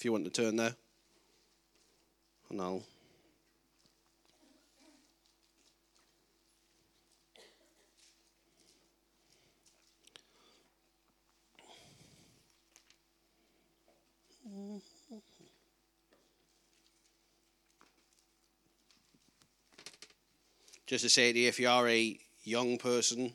if you want to turn there. And I'll... Just to say to you, if you are a young person,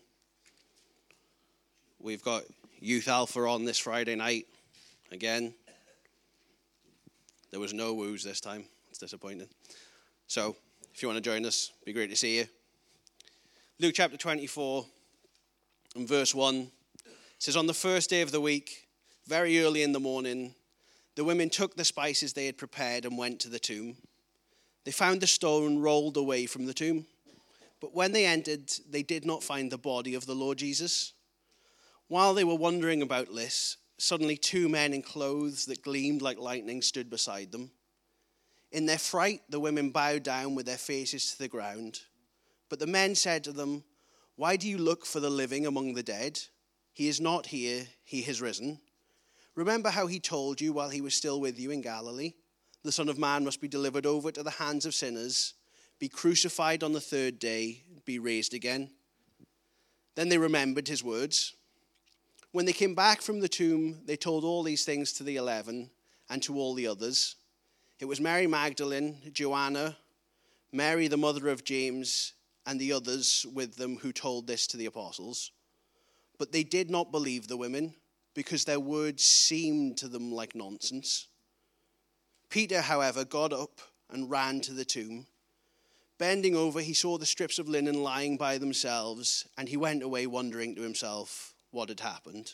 we've got Youth Alpha on this Friday night. Again, there was no woos this time. It's disappointing. So, if you want to join us, it'd be great to see you. Luke chapter 24 and verse 1 says, on the first day of the week, very early in the morning, the women took the spices they had prepared and went to the tomb. They found the stone rolled away from the tomb. But when they entered, they did not find the body of the Lord Jesus. While they were wondering about this, suddenly two men in clothes that gleamed like lightning stood beside them. In their fright, the women bowed down with their faces to the ground. But the men said to them, why do you look for the living among the dead? He is not here, he has risen. Remember how he told you while he was still with you in Galilee? The Son of Man must be delivered over to the hands of sinners, be crucified on the third day, be raised again. Then they remembered his words. When they came back from the tomb, they told all these things to the 11 and to all the others. It was Mary Magdalene, Joanna, Mary the mother of James, and the others with them who told this to the apostles. But they did not believe the women, because their words seemed to them like nonsense. Peter, however, got up and ran to the tomb. Bending over, he saw the strips of linen lying by themselves, and he went away wondering to himself what had happened.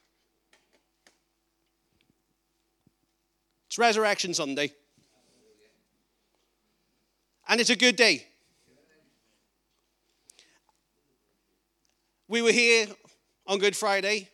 It's Resurrection Sunday. And it's a good day. We were here on Good Friday,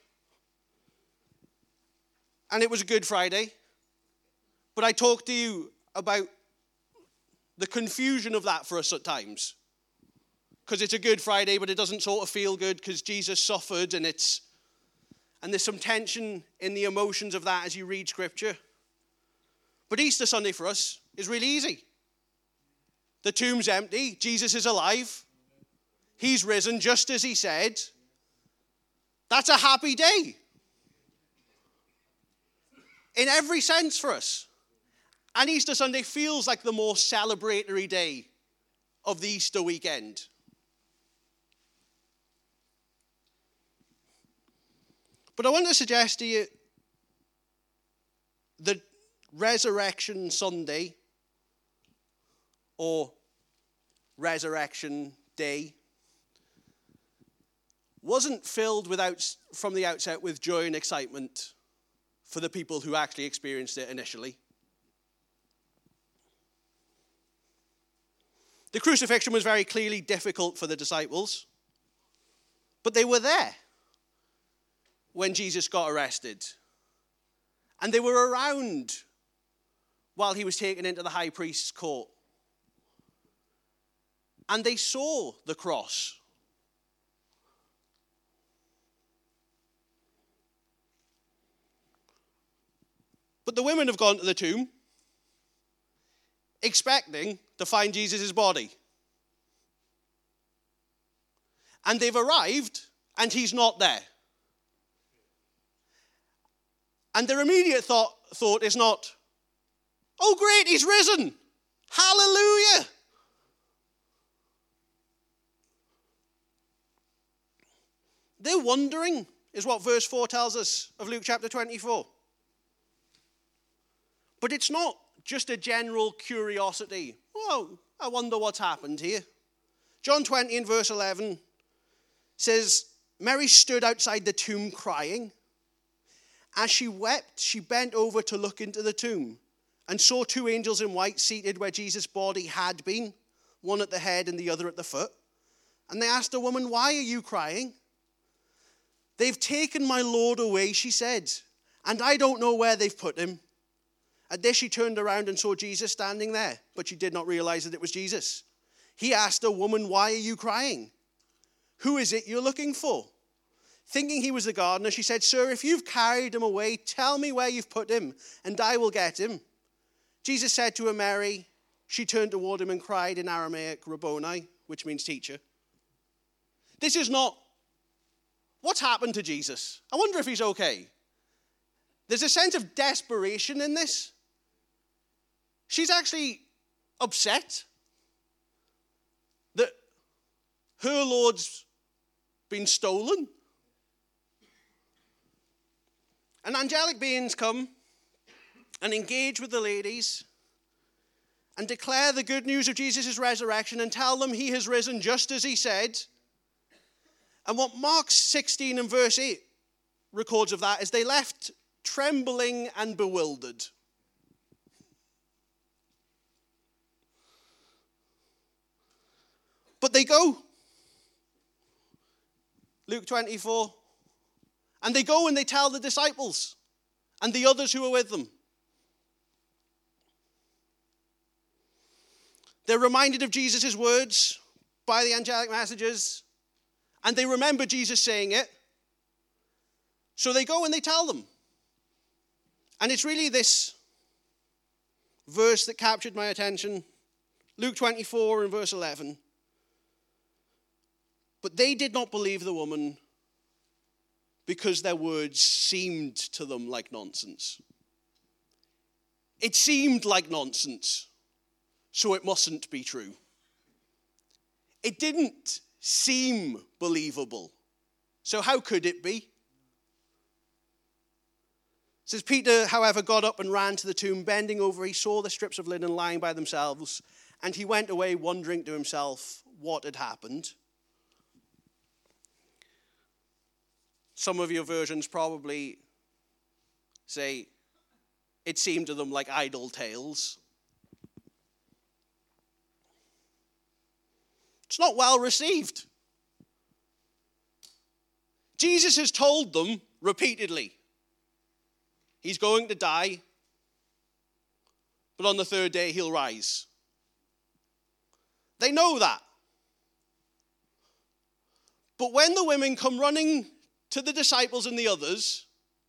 and it was a Good Friday, but I talked to you about the confusion of that for us at times. Because it's a Good Friday, but it doesn't sort of feel good because Jesus suffered, and there's some tension in the emotions of that as you read Scripture. But Easter Sunday for us is really easy. The tomb's empty. Jesus is alive. He's risen just as he said. That's a happy day. In every sense for us. And Easter Sunday feels like the more celebratory day of the Easter weekend. But I want to suggest to you that Resurrection Sunday or Resurrection Day wasn't filled from the outset with joy and excitement for the people who actually experienced it initially. The crucifixion was very clearly difficult for the disciples, but they were there when Jesus got arrested. And they were around while he was taken into the high priest's court. And they saw the cross. But the women have gone to the tomb expecting to find Jesus' body. And they've arrived, and he's not there. And their immediate thought is not, oh great, he's risen. Hallelujah. They're wondering, is what verse 4 tells us of Luke chapter 24. But it's not just a general curiosity. Oh, I wonder what's happened here. John 20 in verse 11 says, Mary stood outside the tomb crying. As she wept, she bent over to look into the tomb and saw two angels in white seated where Jesus' body had been, one at the head and the other at the foot. And they asked the woman, why are you crying? They've taken my Lord away, she said, and I don't know where they've put him. At this, she turned around and saw Jesus standing there, but she did not realize that it was Jesus. He asked her, woman, why are you crying? Who is it you're looking for? Thinking he was the gardener, she said, "Sir, if you've carried him away, tell me where you've put him, and I will get him." Jesus said to her, "Mary." She turned toward him and cried in Aramaic, "Rabboni," which means teacher. This is not, what's happened to Jesus? I wonder if he's okay. There's a sense of desperation in this. She's actually upset that her Lord's been stolen. And angelic beings come and engage with the ladies and declare the good news of Jesus' resurrection and tell them he has risen just as he said. And what Mark 16 and verse 8 records of that is they left trembling and bewildered. But they go. Luke 24. And they go and they tell the disciples and the others who are with them. They're reminded of Jesus' words by the angelic messages, and they remember Jesus saying it. So they go and they tell them. And it's really this verse that captured my attention. Luke 24 and verse 11. But they did not believe the woman because their words seemed to them like nonsense. It seemed like nonsense, so it mustn't be true. It didn't seem believable, so how could it be? It says, Peter, however, got up and ran to the tomb. Bending over, he saw the strips of linen lying by themselves, and he went away wondering to himself what had happened. Some of your versions probably say it seemed to them like idle tales. It's not well received. Jesus has told them repeatedly, he's going to die, but on the third day he'll rise. They know that. But when the women come running to the disciples and the others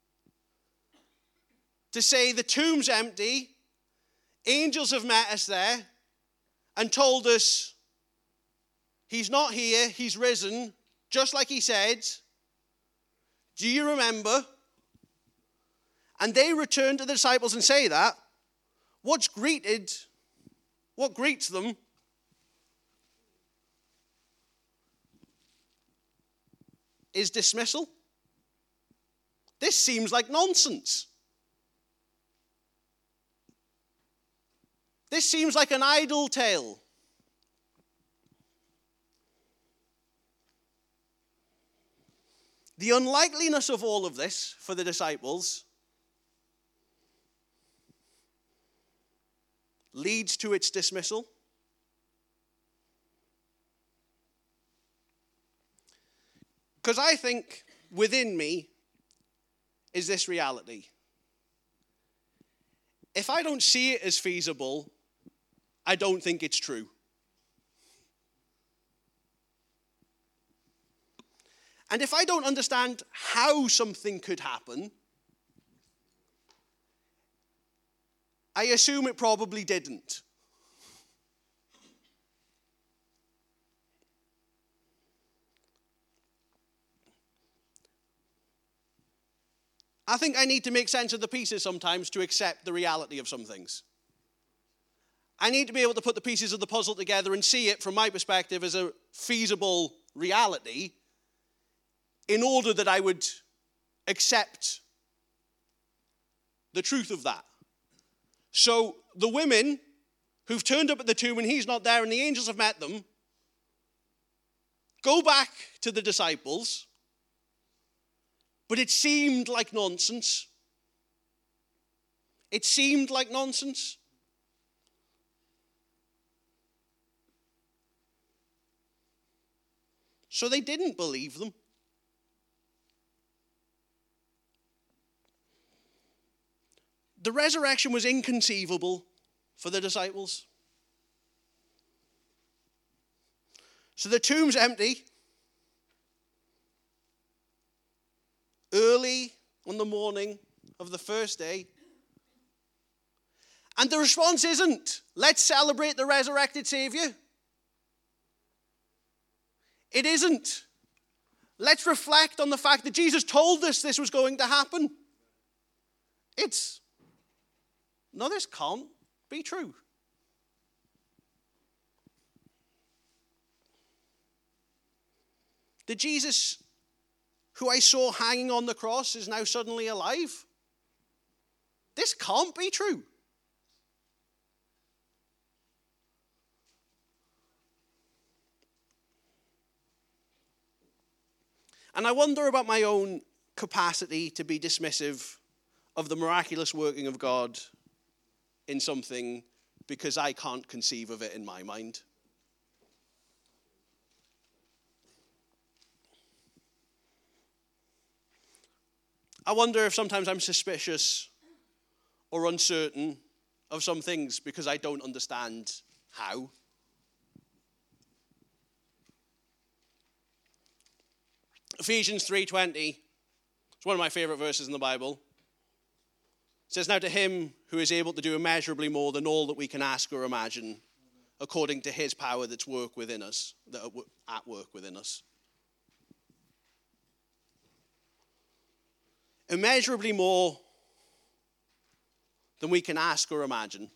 to say the tomb's empty, angels have met us there and told us he's not here, he's risen, just like he said. Do you remember? And they return to the disciples and say that. What greets them is dismissal. This seems like nonsense. This seems like an idle tale. The unlikeliness of all of this for the disciples leads to its dismissal. Because I think within me is this reality. If I don't see it as feasible, I don't think it's true. And if I don't understand how something could happen, I assume it probably didn't. I think I need to make sense of the pieces sometimes to accept the reality of some things. I need to be able to put the pieces of the puzzle together and see it from my perspective as a feasible reality in order that I would accept the truth of that. So the women who've turned up at the tomb and he's not there and the angels have met them go back to the disciples. But it seemed like nonsense. It seemed like nonsense. So they didn't believe them. The resurrection was inconceivable for the disciples. So the tomb's empty. early on the morning of the first day. And the response isn't, let's celebrate the resurrected Savior. It isn't, let's reflect on the fact that Jesus told us this was going to happen. It's, no, this can't be true. The Jesus who I saw hanging on the cross is now suddenly alive. This can't be true. And I wonder about my own capacity to be dismissive of the miraculous working of God in something because I can't conceive of it in my mind. I wonder if sometimes I'm suspicious or uncertain of some things because I don't understand how. Ephesians 3:20, it's one of my favorite verses in the Bible. It says, "Now to him who is able to do immeasurably more than all that we can ask or imagine, according to his power that's at work within us. Immeasurably more than we can ask or imagine,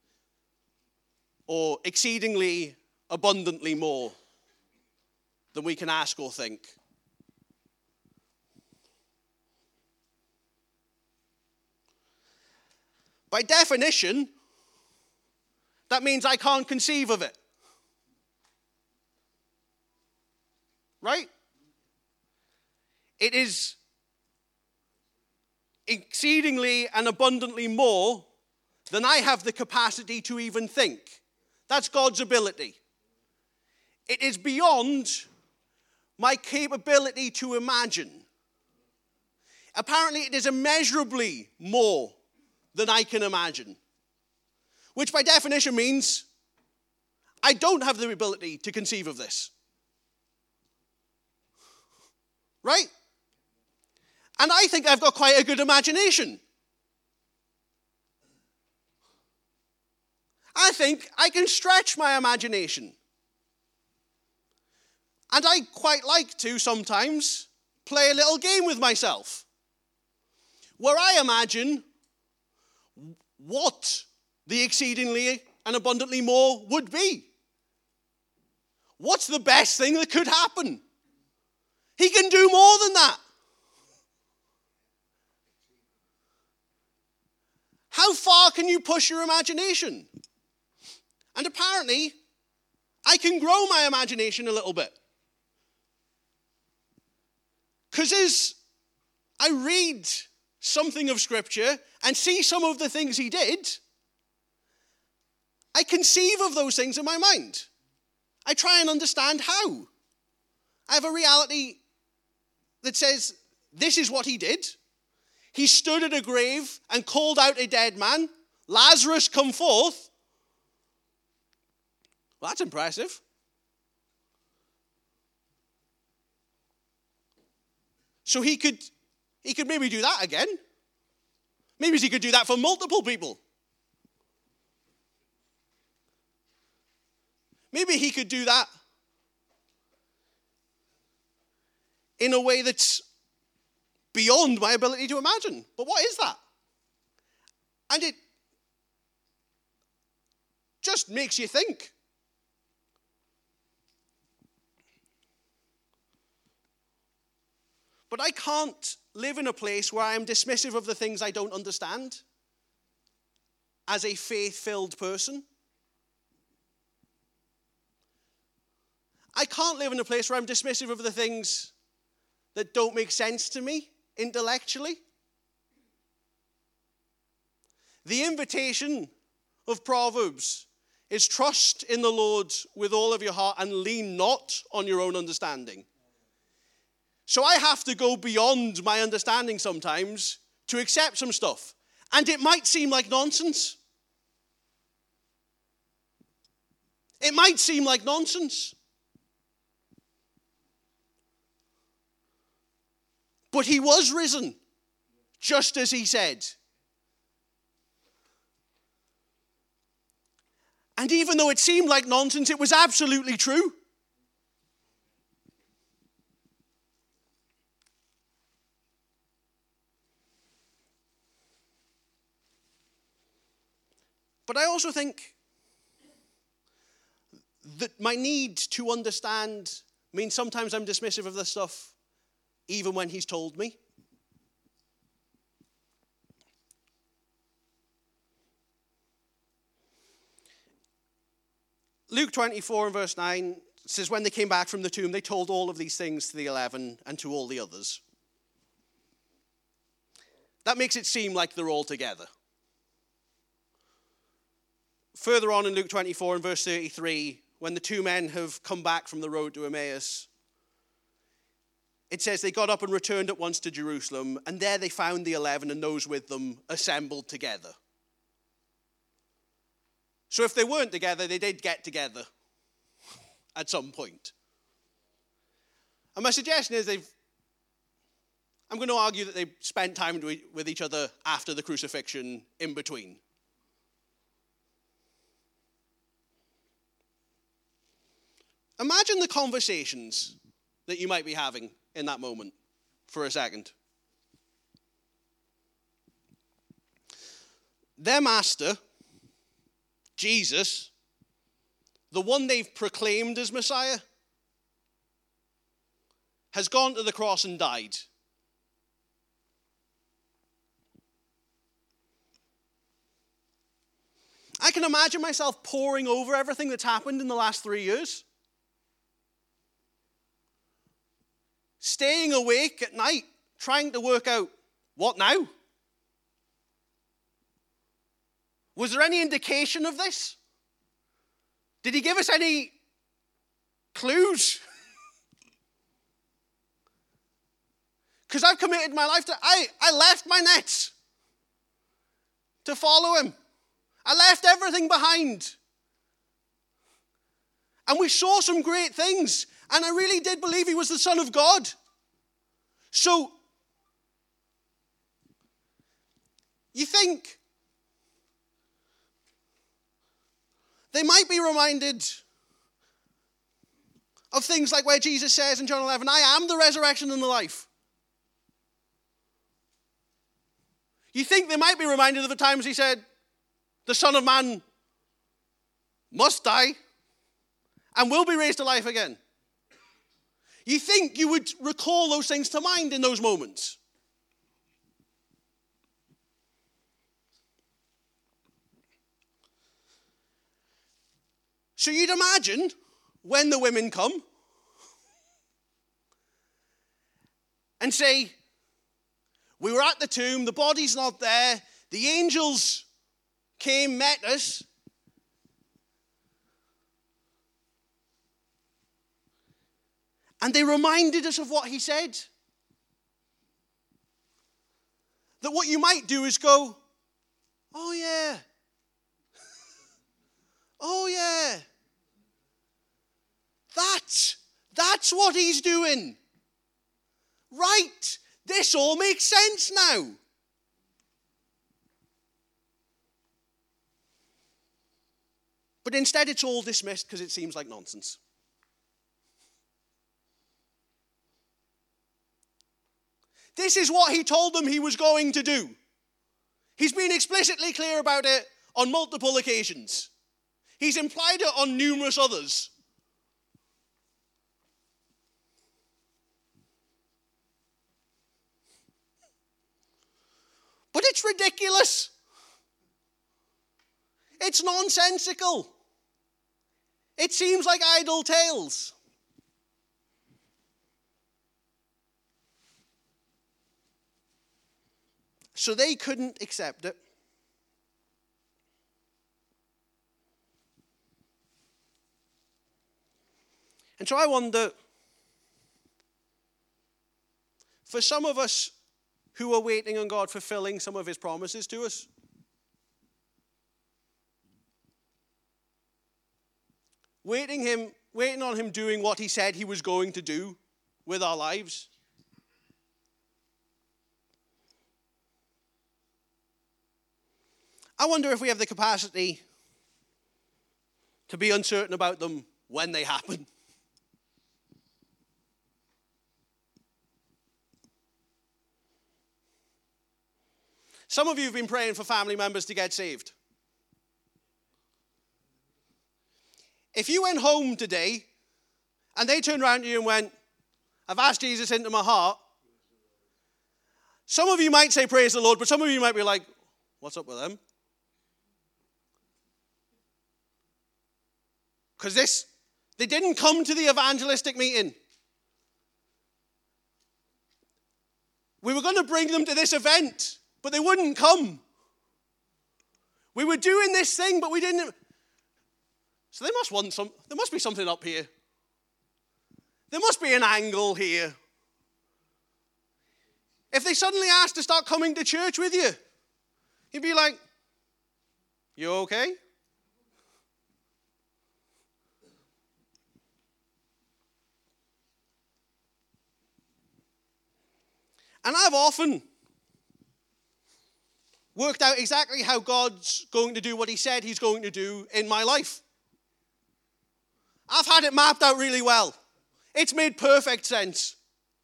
or exceedingly abundantly more than we can ask or think. By definition, that means I can't conceive of it. Right? It is exceedingly and abundantly more than I have the capacity to even think. That's God's ability. It is beyond my capability to imagine. Apparently, it is immeasurably more than I can imagine. Which by definition means I don't have the ability to conceive of this. Right? And I think I've got quite a good imagination. I think I can stretch my imagination. And I quite like to sometimes play a little game with myself, where I imagine what the exceedingly and abundantly more would be. What's the best thing that could happen? He can do more than that. How far can you push your imagination? And apparently, I can grow my imagination a little bit. Because as I read something of Scripture and see some of the things he did, I conceive of those things in my mind. I try and understand how. I have a reality that says, this is what he did. He stood at a grave and called out a dead man, Lazarus, come forth. Well, that's impressive. So he could maybe do that again. Maybe he could do that for multiple people. Maybe he could do that in a way that's beyond my ability to imagine. But what is that? And it just makes you think. But I can't live in a place where I am dismissive of the things I don't understand as a faith-filled person. I can't live in a place where I'm dismissive of the things that don't make sense to me intellectually. The invitation of Proverbs is trust in the Lord with all of your heart and lean not on your own understanding. So I have to go beyond my understanding sometimes to accept some stuff. And it might seem like nonsense. It might seem like nonsense. But he was risen, just as he said. And even though it seemed like nonsense, it was absolutely true. But I also think that my need to understand means sometimes I'm dismissive of this stuff, even when he's told me. Luke 24 and verse 9 says, when they came back from the tomb, they told all of these things to the 11 and to all the others. That makes it seem like they're all together. Further on in Luke 24 and verse 33, when the two men have come back from the road to Emmaus, it says they got up and returned at once to Jerusalem, and there they found the 11 and those with them assembled together. So if they weren't together, they did get together at some point. And my suggestion is I'm going to argue that they spent time with each other after the crucifixion in between. Imagine the conversations that you might be having in that moment for a second. Their master, Jesus, the one they've proclaimed as Messiah, has gone to the cross and died. I can imagine myself poring over everything that's happened in the last 3 years. Staying awake at night, trying to work out, what now? Was there any indication of this? Did he give us any clues? Because I've committed my life to, I left my nets to follow him. I left everything behind. And we saw some great things. And I really did believe he was the Son of God. So, you think they might be reminded of things like where Jesus says in John 11, I am the resurrection and the life. You think they might be reminded of the times he said, the Son of Man must die and will be raised to life again. You think you would recall those things to mind in those moments. So you'd imagine when the women come and say, we were at the tomb, the body's not there, the angels came, met us. And they reminded us of what he said. That what you might do is go, oh yeah. Oh yeah. That's what he's doing. Right. This all makes sense now. But instead it's all dismissed because it seems like nonsense. This is what he told them he was going to do. He's been explicitly clear about it on multiple occasions. He's implied it on numerous others. But it's ridiculous. It's nonsensical. It seems like idle tales. So they couldn't accept it. And so I wonder, for some of us who are waiting on God fulfilling some of his promises to us, waiting on him doing what he said he was going to do with our lives, I wonder if we have the capacity to be uncertain about them when they happen. Some of you have been praying for family members to get saved. If you went home today and they turned around to you and went, I've asked Jesus into my heart, some of you might say praise the Lord, but some of you might be like, what's up with them? Because they didn't come to the evangelistic meeting. We were going to bring them to this event, but they wouldn't come. We were doing this thing, but we didn't. So they must want there must be something up here. There must be an angle here. If they suddenly asked to start coming to church with you, you'd be like, you okay? And I've often worked out exactly how God's going to do what he said he's going to do in my life. I've had it mapped out really well. It's made perfect sense.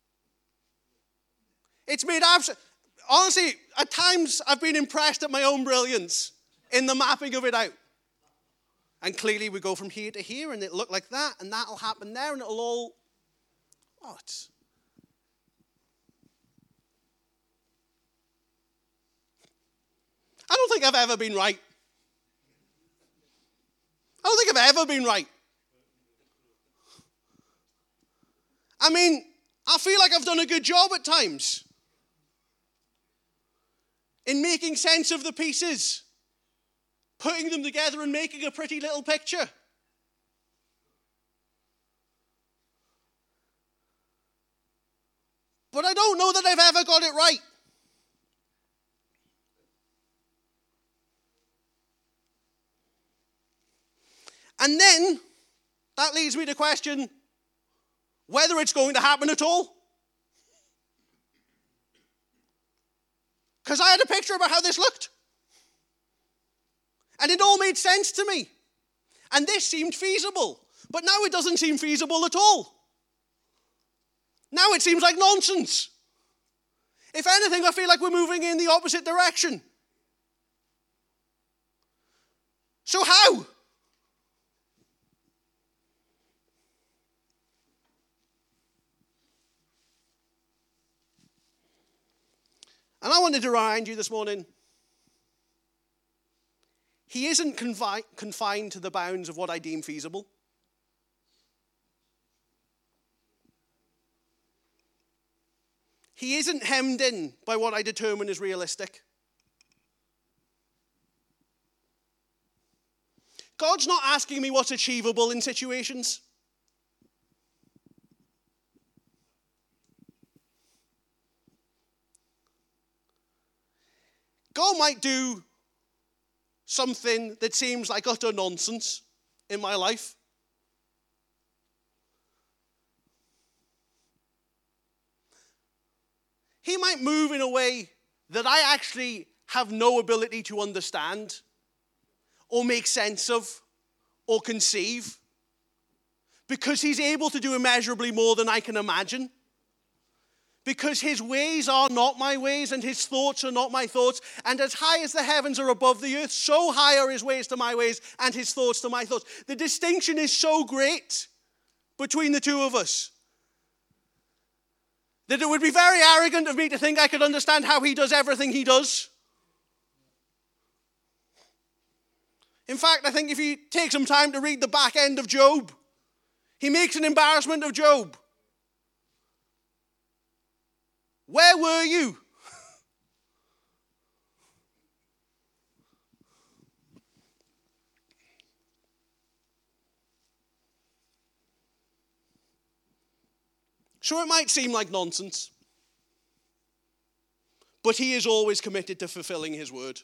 It's made honestly, at times I've been impressed at my own brilliance in the mapping of it out. And clearly we go from here to here and it'll look like that and that'll happen there and it'll all, I don't think I've ever been right. I don't think I've ever been right. I mean, I feel like I've done a good job at times in making sense of the pieces, putting them together and making a pretty little picture. But I don't know that I've ever got it right. And then that leads me to question whether it's going to happen at all. Because I had a picture about how this looked. And it all made sense to me. And this seemed feasible. But now it doesn't seem feasible at all. Now it seems like nonsense. If anything, I feel like we're moving in the opposite direction. So how? And I wanted to remind you this morning, he isn't confined to the bounds of what I deem feasible. He isn't hemmed in by what I determine is realistic. God's not asking me what's achievable in situations. God might do something that seems like utter nonsense in my life. He might move in a way that I actually have no ability to understand or make sense of or conceive, because he's able to do immeasurably more than I can imagine. Because his ways are not my ways and his thoughts are not my thoughts. And as high as the heavens are above the earth, so high are his ways to my ways and his thoughts to my thoughts. The distinction is so great between the two of us that it would be very arrogant of me to think I could understand how he does everything he does. In fact, I think if you take some time to read the back end of Job, he makes an embarrassment of Job. Where were you? So it might seem like nonsense, but he is always committed to fulfilling his word.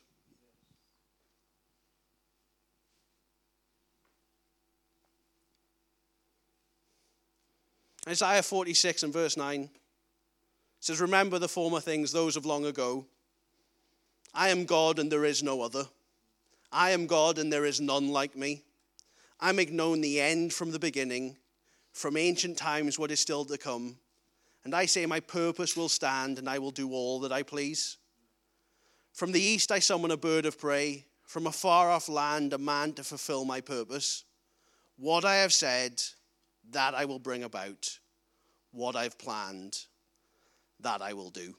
Isaiah 46 and verse 9 says, remember the former things, those of long ago. I am God and there is no other. I am God and there is none like me. I make known the end from the beginning, from ancient times what is still to come. And I say my purpose will stand and I will do all that I please. From the east I summon a bird of prey, from a far off land a man to fulfill my purpose. What I have said, that I will bring about. What I've planned, that I will do.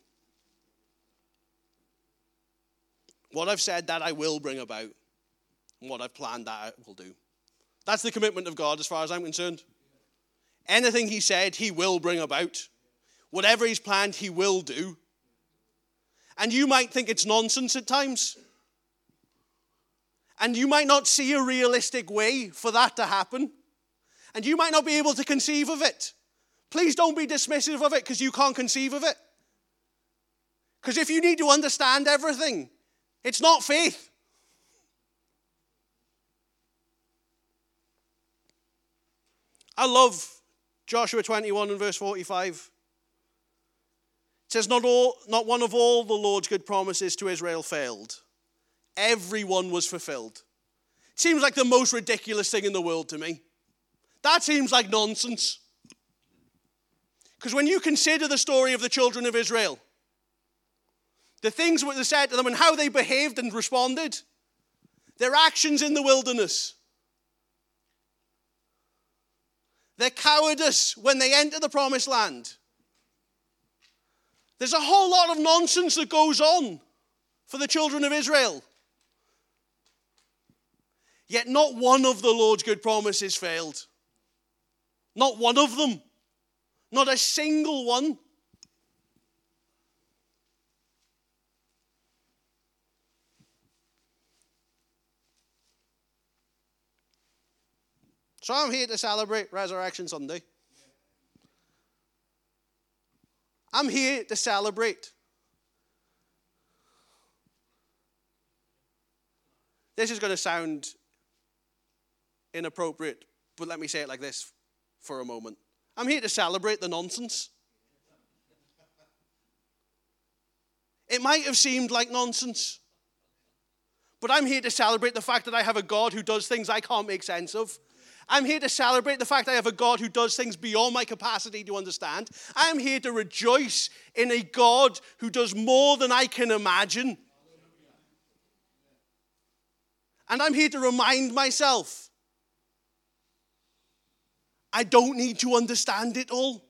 What I've said, that I will bring about. And what I've planned, that I will do. That's the commitment of God as far as I'm concerned. Anything he said, he will bring about. Whatever he's planned, he will do. And you might think it's nonsense at times. And you might not see a realistic way for that to happen. And you might not be able to conceive of it. Please don't be dismissive of it because you can't conceive of it. Because if you need to understand everything, it's not faith. I love Joshua 21 and verse 45. It says, not one of all the Lord's good promises to Israel failed. Every one was fulfilled. It seems like the most ridiculous thing in the world to me. That seems like nonsense. Because when you consider the story of the children of Israel, the things that were said to them and how they behaved and responded, their actions in the wilderness, their cowardice when they enter the promised land. There's a whole lot of nonsense that goes on for the children of Israel. Yet not one of the Lord's good promises failed. Not one of them. Not a single one. So I'm here to celebrate Resurrection Sunday. I'm here to celebrate. This is going to sound inappropriate, but let me say it like this for a moment. I'm here to celebrate the nonsense. It might have seemed like nonsense, but I'm here to celebrate the fact that I have a God who does things I can't make sense of. I'm here to celebrate the fact I have a God who does things beyond my capacity to understand. I am here to rejoice in a God who does more than I can imagine. And I'm here to remind myself, I don't need to understand it all.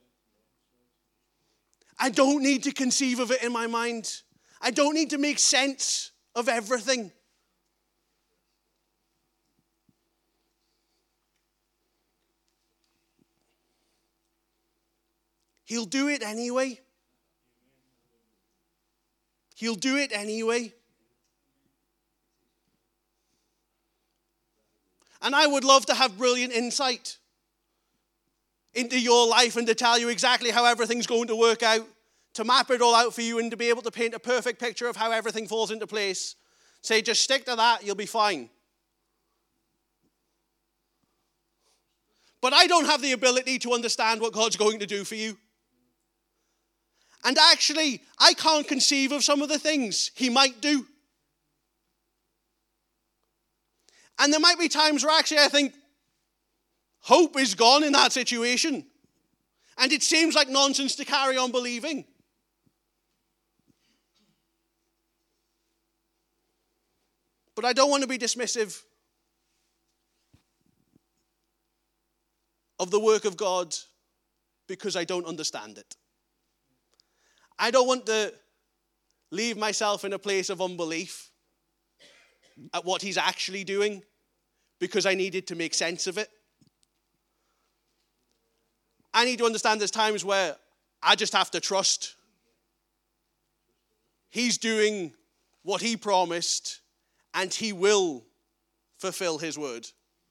I don't need to conceive of it in my mind. I don't need to make sense of everything. He'll do it anyway. He'll do it anyway. And I would love to have brilliant insight into your life and to tell you exactly how everything's going to work out, to map it all out for you and to be able to paint a perfect picture of how everything falls into place. Say, just stick to that, you'll be fine. But I don't have the ability to understand what God's going to do for you. And actually, I can't conceive of some of the things he might do. And there might be times where actually I think hope is gone in that situation. And it seems like nonsense to carry on believing. But I don't want to be dismissive of the work of God because I don't understand it. I don't want to leave myself in a place of unbelief at what he's actually doing because I needed to make sense of it. I need to understand there's times where I just have to trust. He's doing what he promised and he will fulfill his word.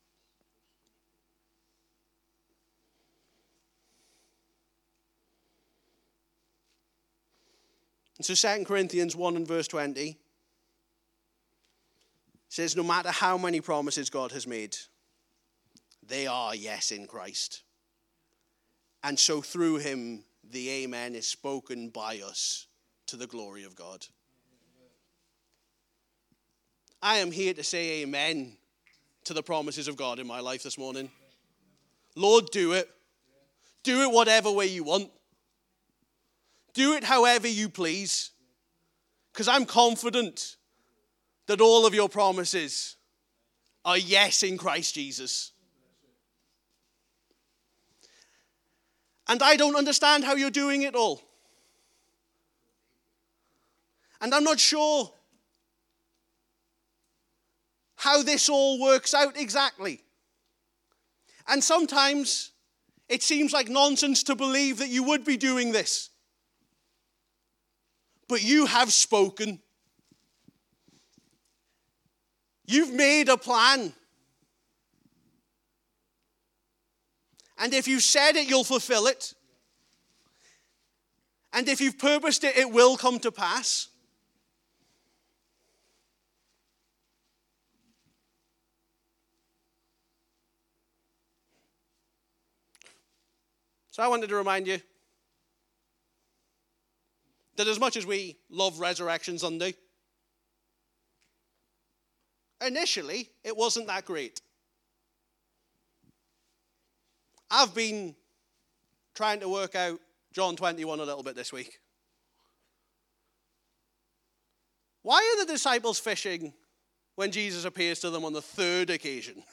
And so 2 Corinthians 1 and verse 20 says, no matter how many promises God has made, they are yes in Christ. And so through him, the amen is spoken by us to the glory of God. I am here to say amen to the promises of God in my life this morning. Lord, do it. Do it whatever way you want. Do it however you please. Because I'm confident that all of your promises are yes in Christ Jesus. And I don't understand how you're doing it all. And I'm not sure how this all works out exactly. And sometimes it seems like nonsense to believe that you would be doing this. But you have spoken. You've made a plan. And if you said it, you'll fulfill it. And if you've purposed it, it will come to pass. So I wanted to remind you that as much as we love Resurrection Sunday, initially it wasn't that great. I've been trying to work out John 21 a little bit this week. Why are the disciples fishing when Jesus appears to them on the third occasion?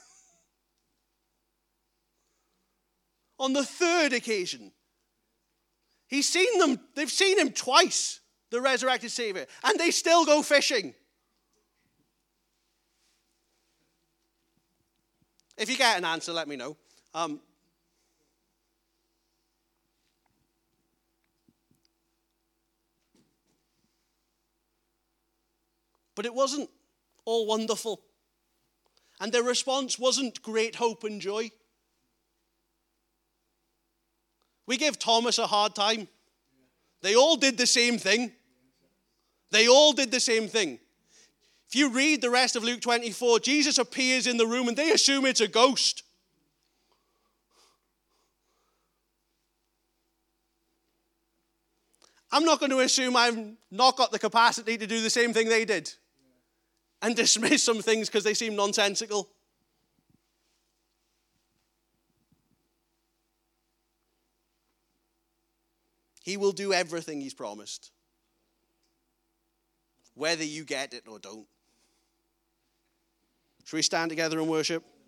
On the third occasion. He's seen them, they've seen him twice, the resurrected Savior, and they still go fishing. If you get an answer, let me know. But it wasn't all wonderful. And their response wasn't great hope and joy. We give Thomas a hard time. They all did the same thing. They all did the same thing. If you read the rest of Luke 24, Jesus appears in the room and they assume it's a ghost. I'm not going to assume I've not got the capacity to do the same thing they did and dismiss some things because they seem nonsensical. He will do everything he's promised, whether you get it or don't. Shall we stand together and worship?